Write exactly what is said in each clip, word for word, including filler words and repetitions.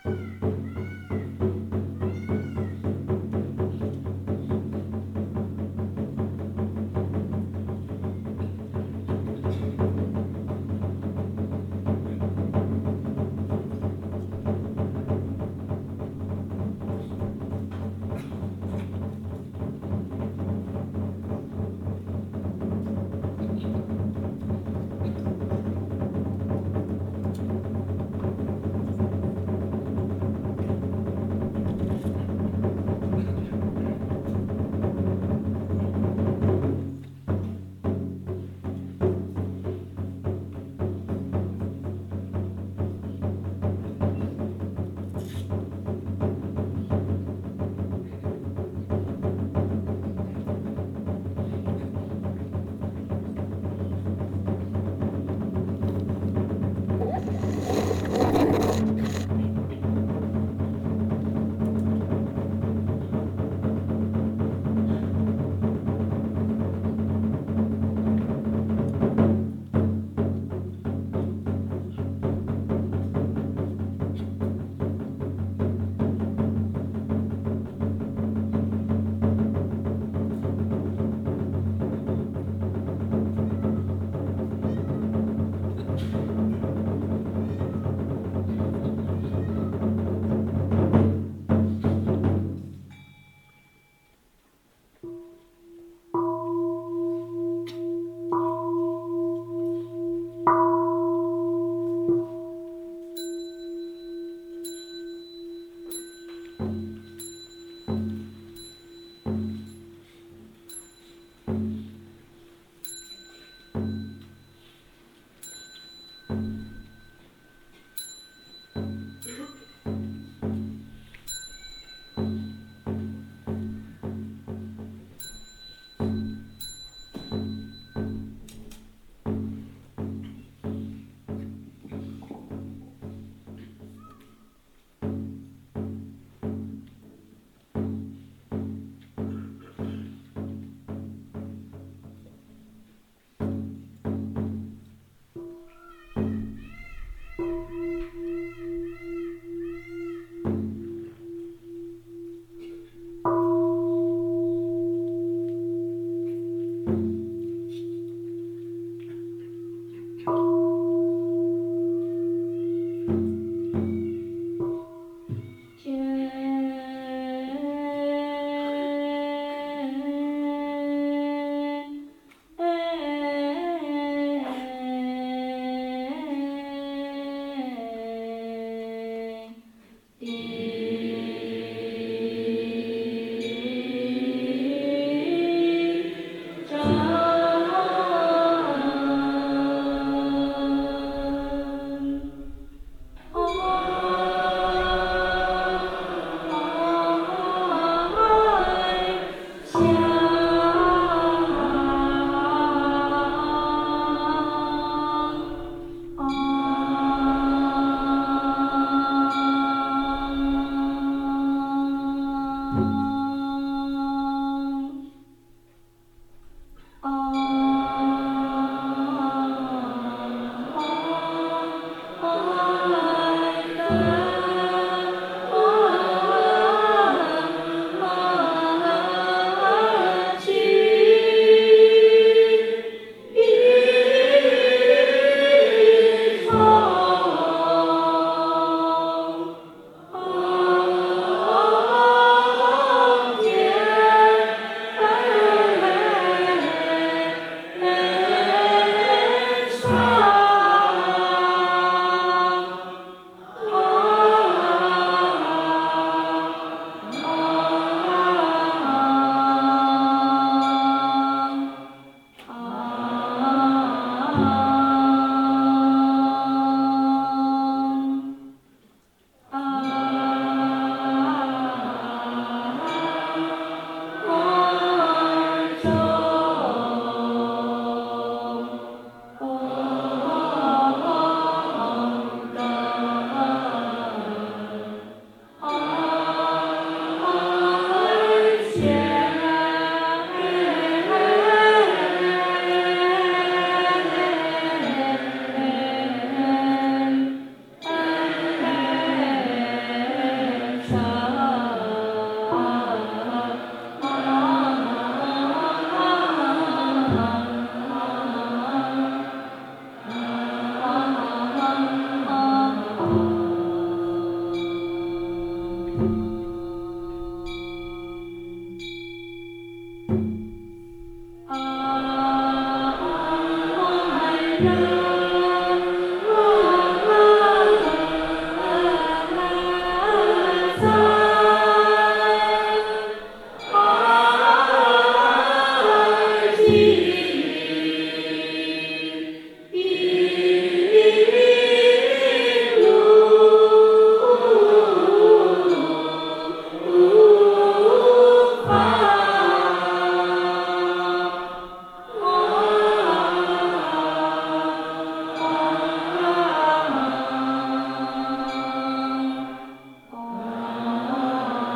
哎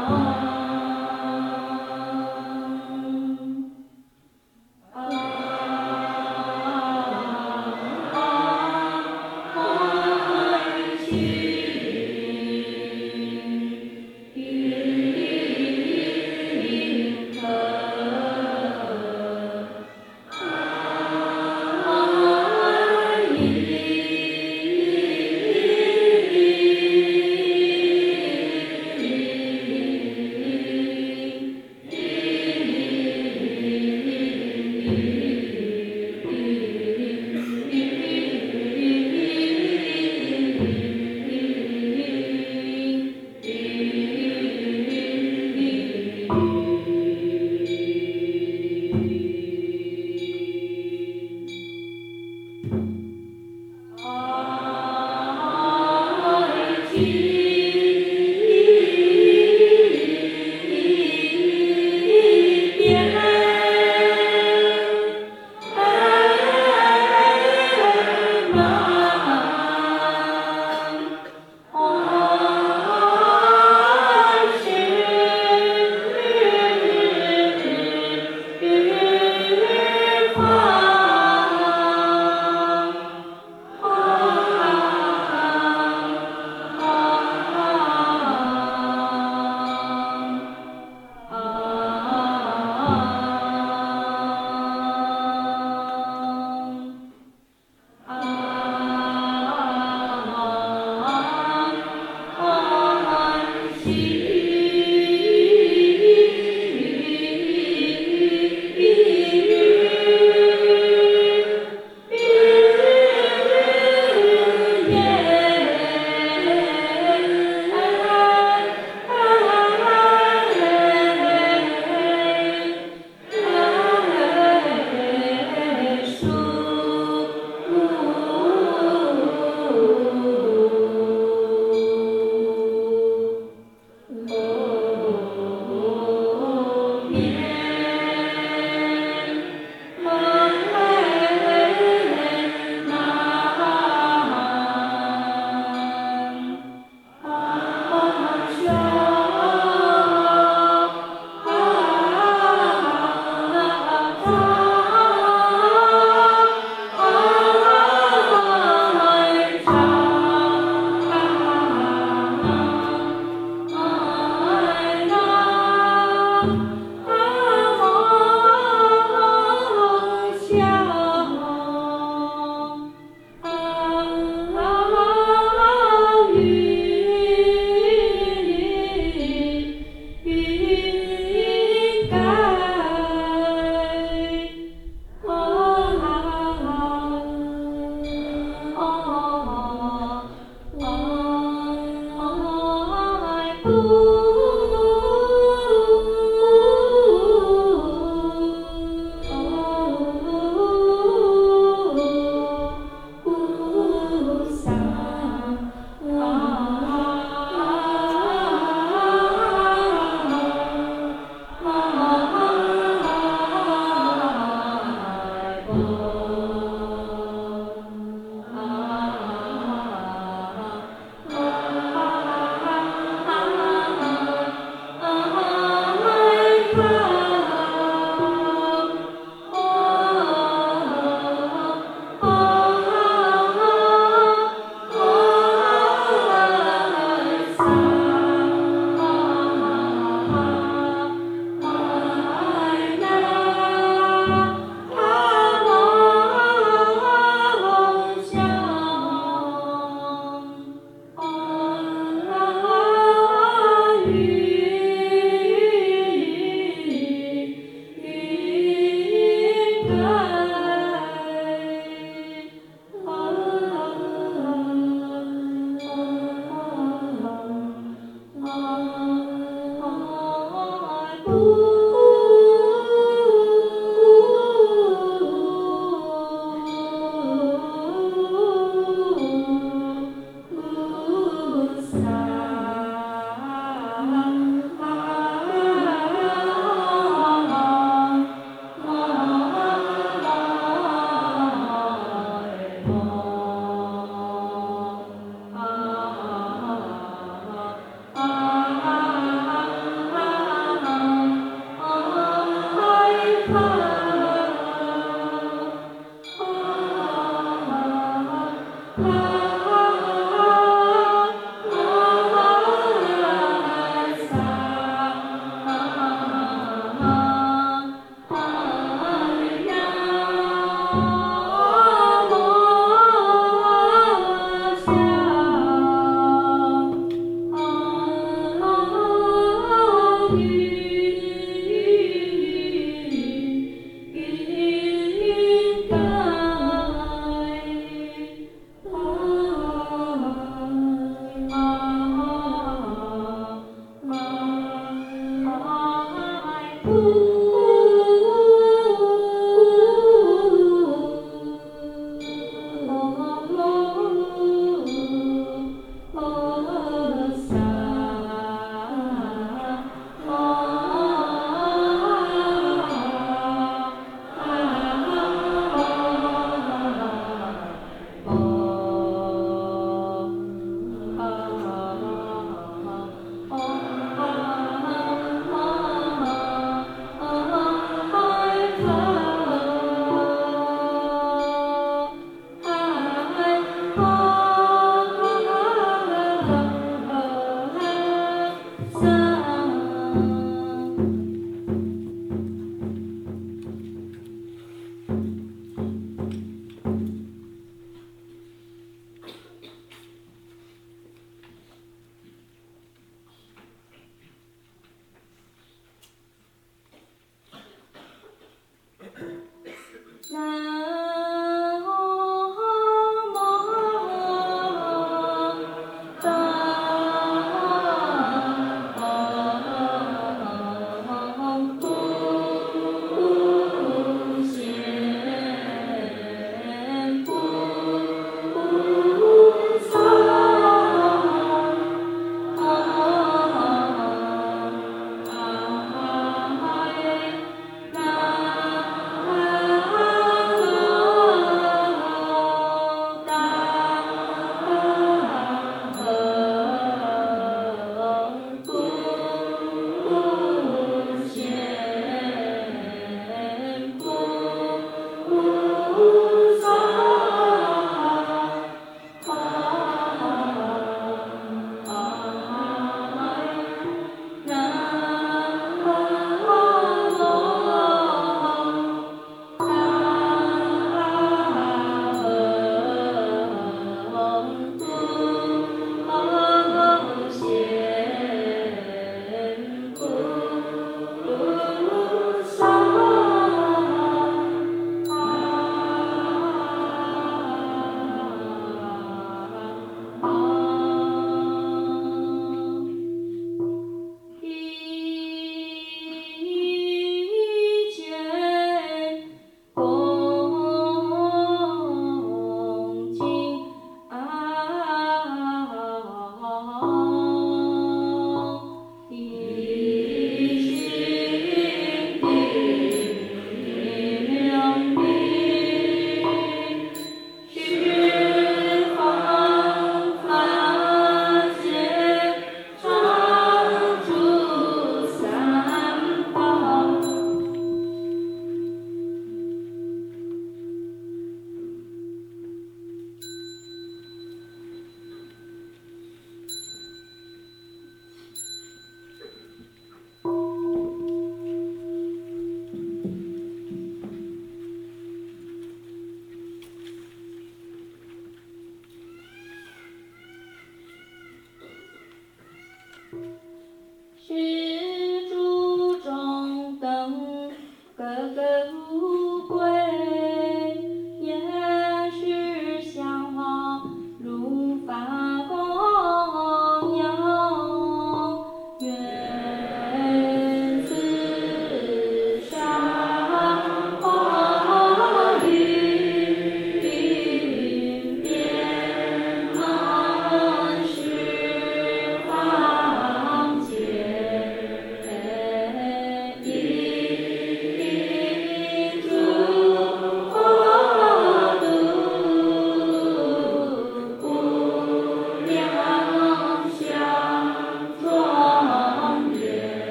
啊。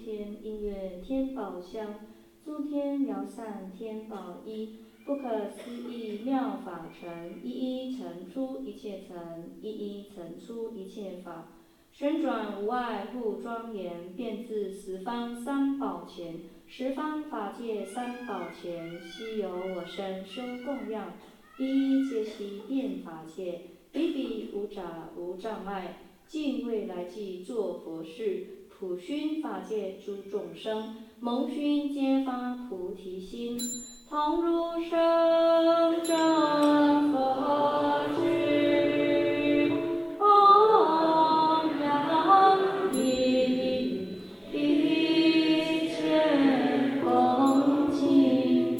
天音乐天宝香，诸天疗散天宝一，不可思议妙法尘，一一成出一切尘，一一成出一切法。旋转无碍护庄严，遍至十方三宝前，十方法界三宝前，悉由我身修供养，一一皆悉遍法界，比比无杂无障碍，尽未来际作佛事，普熏法界诸众生，蒙熏皆发菩提心，同入生正佛智。供养一一切恭敬。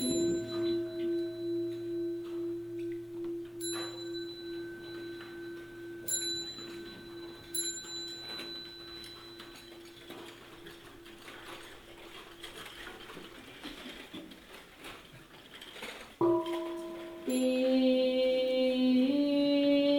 地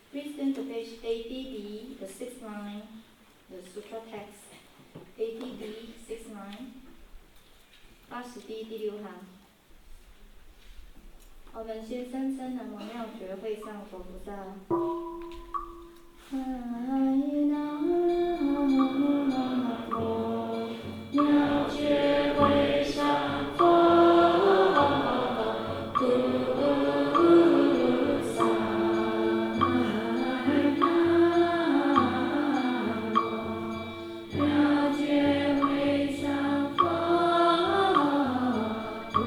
Please turn to page eighty B, the sixth line, the sutra text. eighty B, sixth line, 八十 D 第六行。我们先深深南无妙觉会上佛菩萨。妙觉会上佛菩萨。妙觉会上佛菩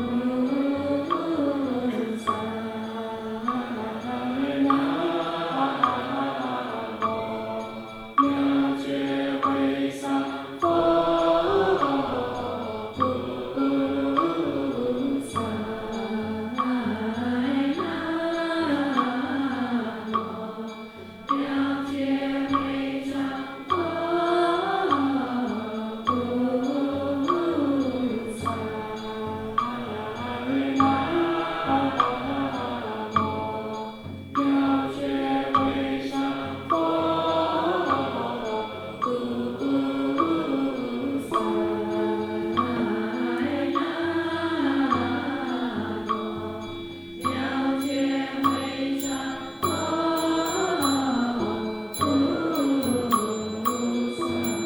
萨。妙觉会上佛菩萨。妙觉会上佛菩萨。妙觉会上佛菩萨。妙觉会上佛菩萨。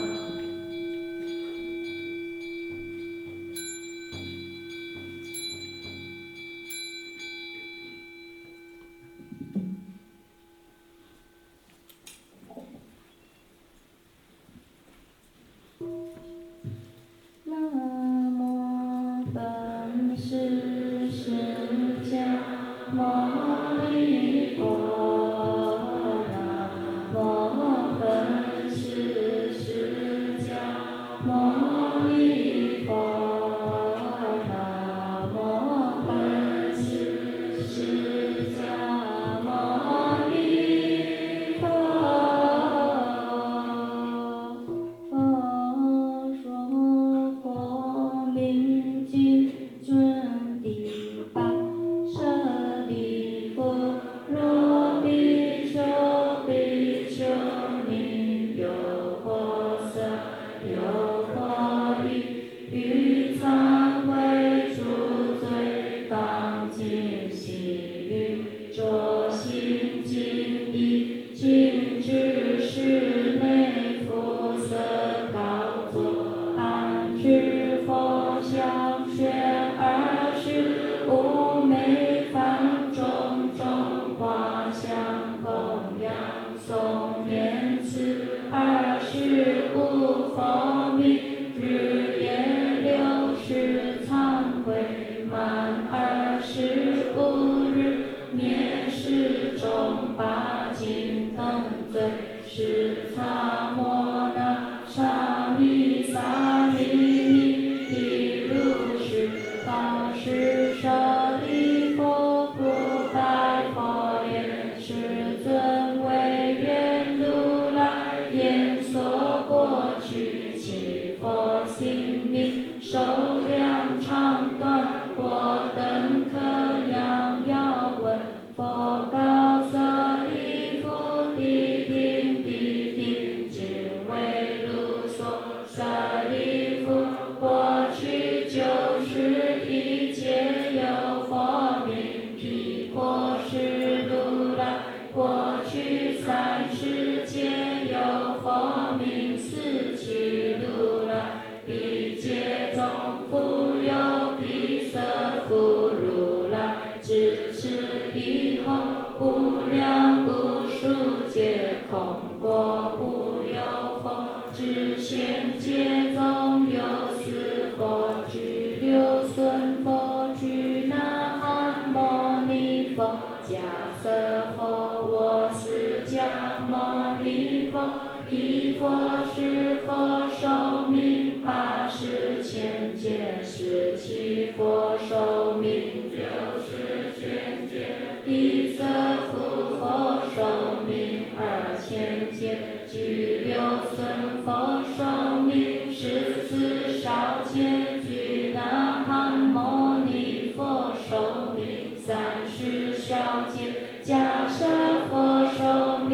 南无本师释迦牟尼佛。南无本师释迦牟尼佛。南无本师释迦牟尼佛。佛说佛名经准第八，舍利弗，若比丘比丘尼有佛色，有佛语，于忏悔除罪方尽喜欲，着心净意，尽知识内肤色高坐，安置佛像宣二十五枚梵种种花香供养诵念此二十五佛名，日夜六时忏悔，满二十五日灭世中八尽等罪，是萨摩那沙弥萨弥尼毗卢舍大师舍利弗，不白佛言：世尊为愿如来言所过去，其佛性命寿量长短，我等可样要问。佛告舍利弗：必定必定，只为如所。舍利弗，过去九十一劫有佛名毗婆尸如来，过去三十劫有佛名四七如来，彼劫中复有毗舍父如来，至此以后无量无数劫空过无有佛，至现界中有四佛具，六孙佛具，那含牟尼佛，迦舍佛，我释迦牟尼佛，彼佛是佛寿命八十千劫，是其佛寿命九十千劫，彼舍父佛寿命二千劫，具六孙佛寿命十四少劫，具那含牟尼佛寿命三十小劫，迦舍佛寿命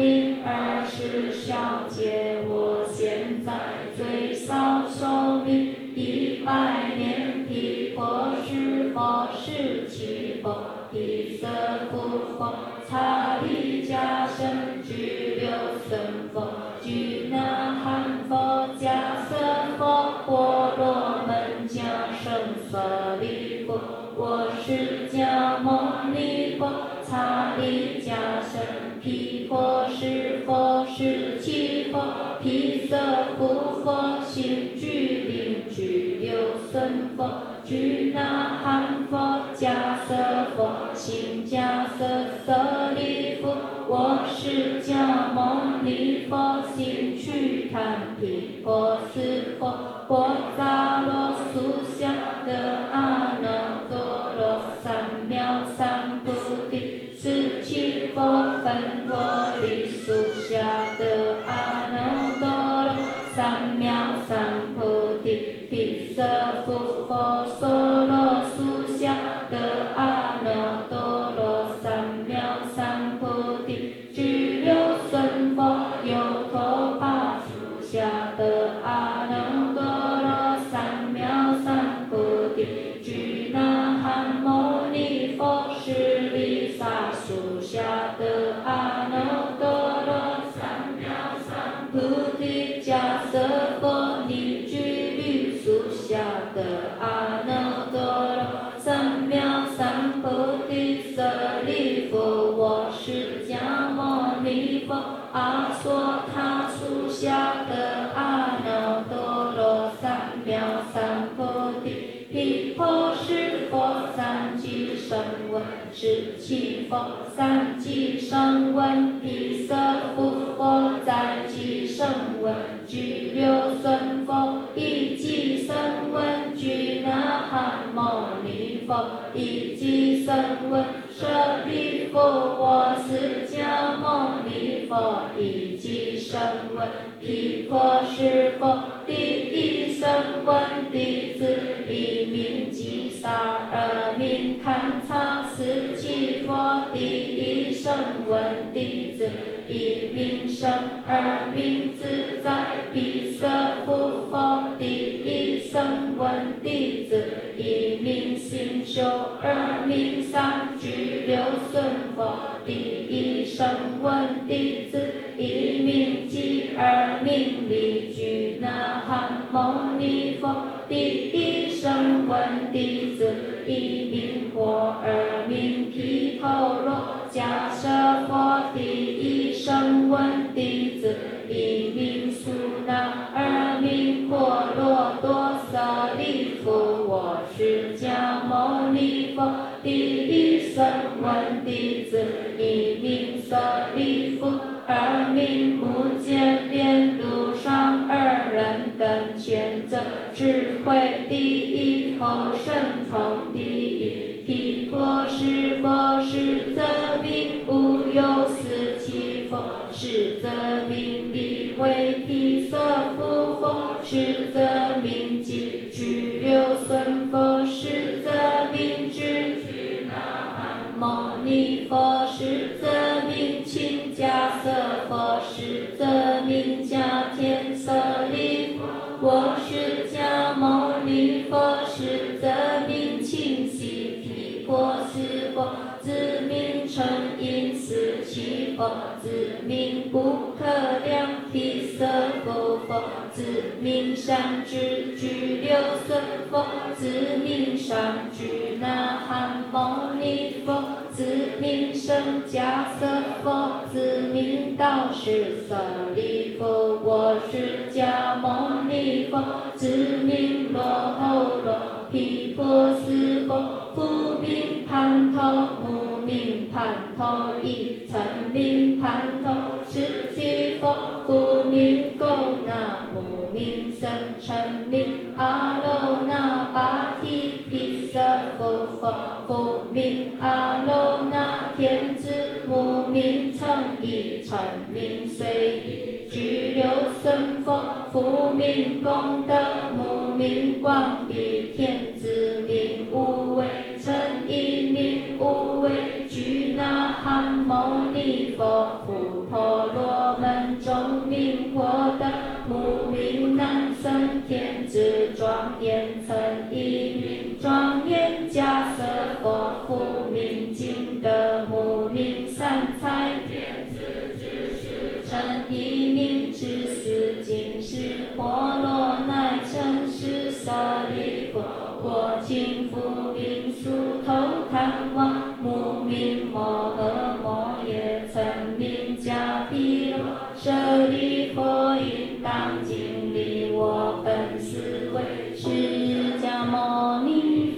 我释迦牟尼佛，行趣檀毗婆斯佛，波扎罗苏香的阿耨多罗三藐三菩提，斯七佛分陀利苏夏的阿耨多罗三藐三菩提，毗舍父佛娑罗苏夏的阿耨多罗三藐三菩提，俱流孙佛有陀跋苏夏的阿耨多罗三藐三菩提，俱那含牟尼佛舍利萨苏夏的阿耨多罗三藐三菩提，迦舍佛尼俱律苏夏的阿耨多罗三藐三菩提，舍利弗，我释迦牟尼佛，阿索他苏夏的阿耨多罗三藐三菩提，毗婆尸佛三即声闻，十七佛三即声闻，毗舍父佛在即声闻，俱流孙佛一即声闻，俱那含牟尼佛一即声闻，舍利弗，我释迦牟尼佛一即声闻，毗婆尸佛第一声闻弟子，一名吉萨，二名堪察，十七佛第一声闻弟子，一名胜，二名自在，毗舍父佛第一声闻弟子，一名行修，二名善，俱流孙佛第一声闻弟子，一名寂，二名利，俱那含牟尼佛第一声闻弟子，一名婆，二名毗陀罗，迦舍佛第一声闻弟子，一名苏那，二名婆罗多，舍利弗，我释迦牟尼佛第一声闻弟子，一名舍利弗，二名目犍连，路上二人等权者，智慧第一，后神通第一，毗婆尸佛是则名无有四七佛，是则名利为毗舍父佛，是则名寂，俱流孙佛是则名智，俱那含牟尼佛是则名亲，迦舍佛是则名迦天，舍利弗，我释迦牟尼佛是则名清悉，毗婆尸佛自名成因，四七佛自名不可量，毗舍父佛自名善知，俱流孙佛自名上，俱那含牟尼佛自名胜，迦舍佛自名道师，舍利弗，我释迦牟尼佛自名罗睺罗，毗婆尸佛复名盘头，目名盘头，一称名盘头，十七佛复名垢那，目名僧，称名阿耨那巴提，毗舍父佛复名阿耨那天子，目名称一，称名随意，俱流孙佛复名功德，目名光比天子，名无畏，称一名无畏，俱那含牟尼佛复婆罗门众名获得，目名南僧天子庄严，称一名庄严，迦舍佛复名净德，目名三才天子知识，称一名知识净识，婆罗乃称是舍利弗，我今复名苏头檀王，目名摩诃摩耶，称名迦毗罗，舍利弗，应当尽力，我本师为释迦牟尼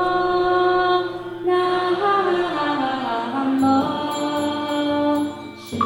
佛，南无释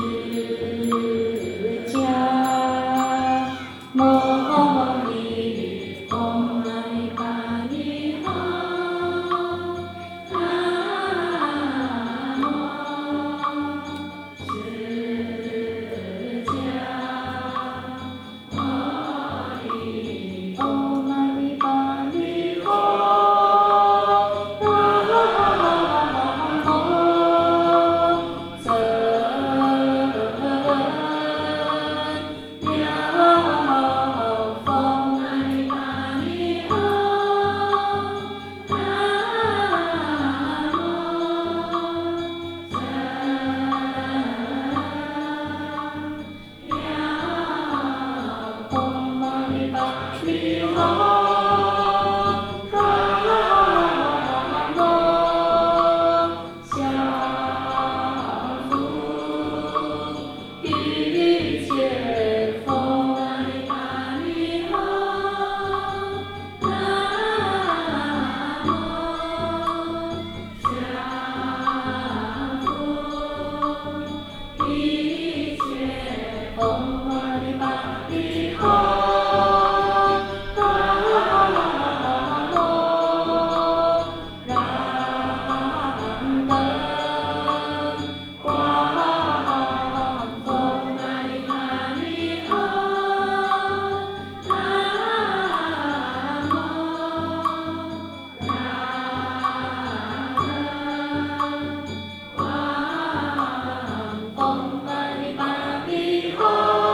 嗡嘛呢叭咪吽。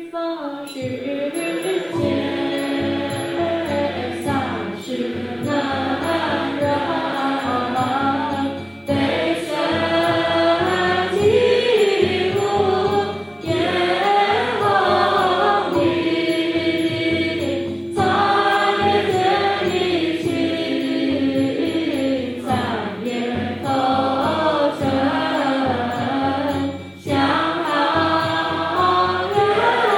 法世界，三世难容，悲深寂无烟火里，残月见一曲，残月透尘，相好缘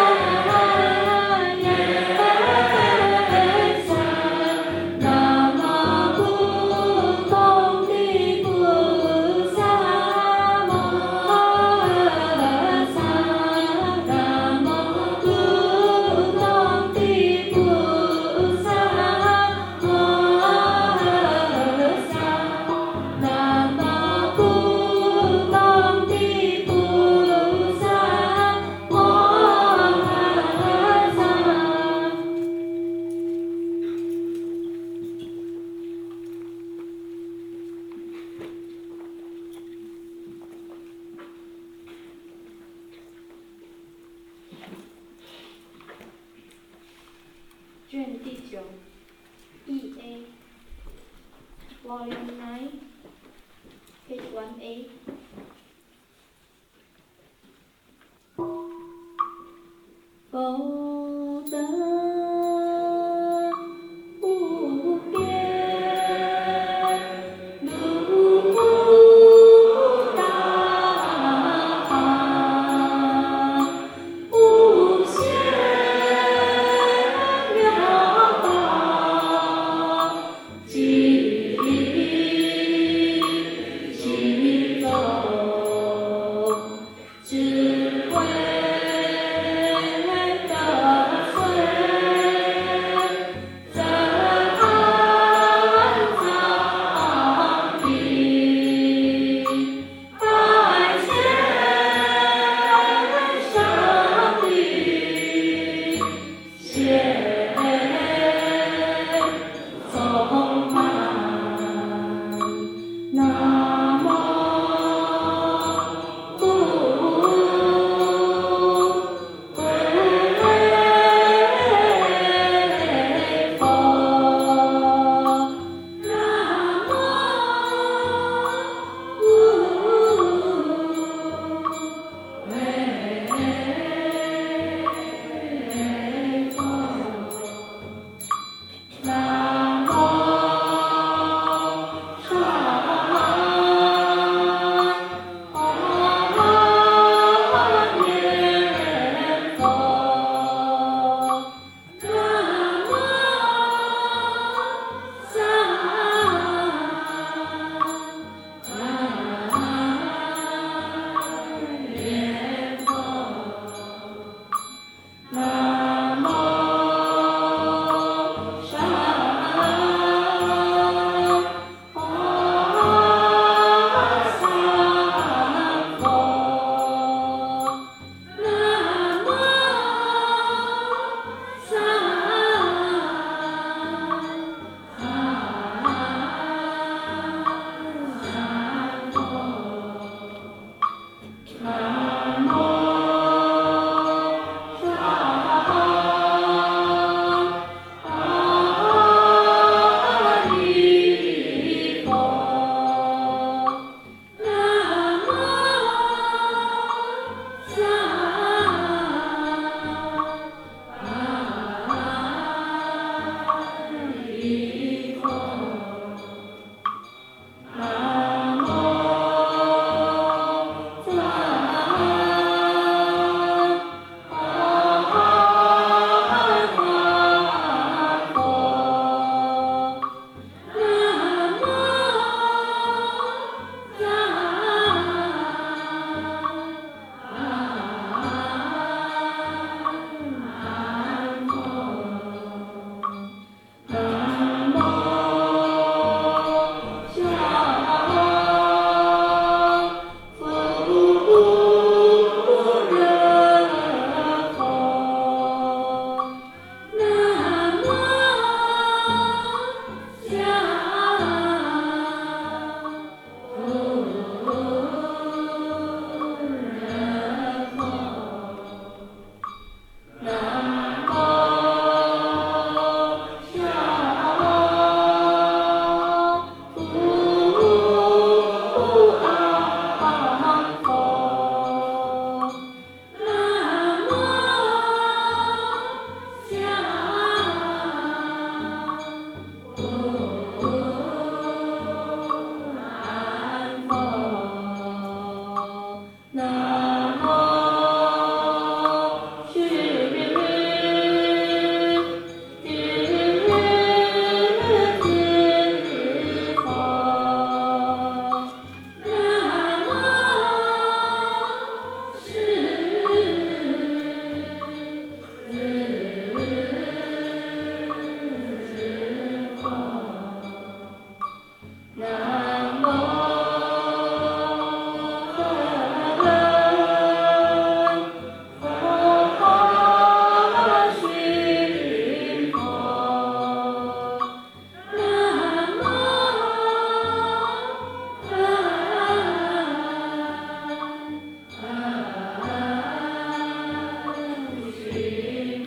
缘深。南无不空的菩萨摩诃萨，南无不空的菩萨摩诃萨，南无不空的菩萨摩诃萨。卷第九 E A Volume nine Page one A 佛德无边，如来大法无限妙法，即其中智慧的水，真安藏地，百千上帝现充满。南无不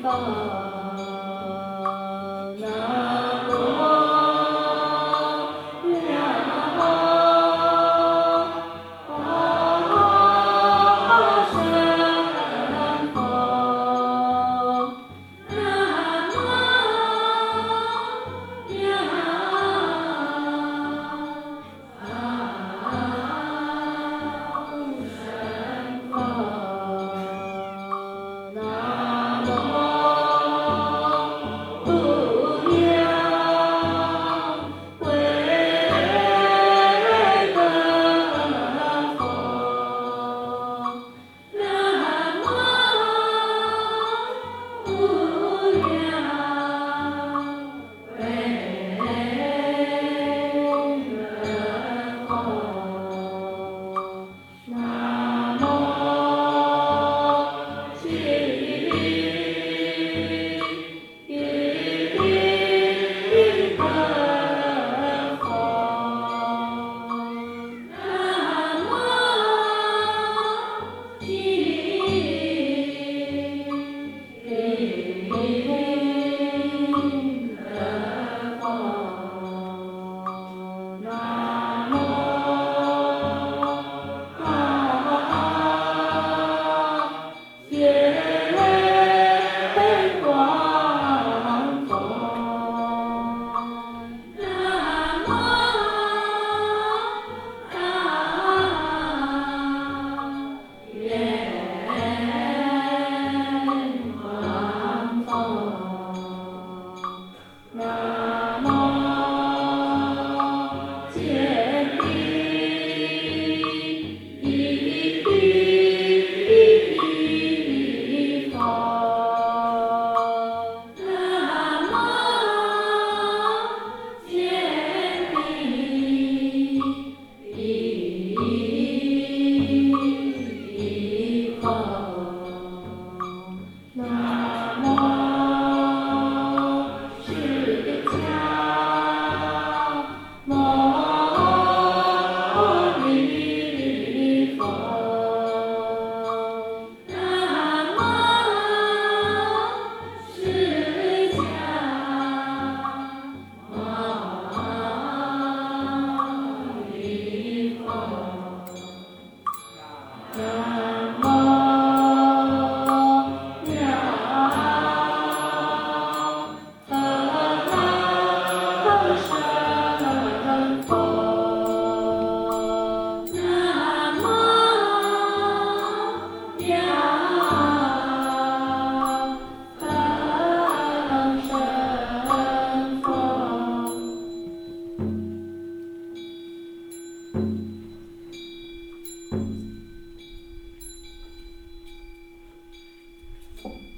Thank you.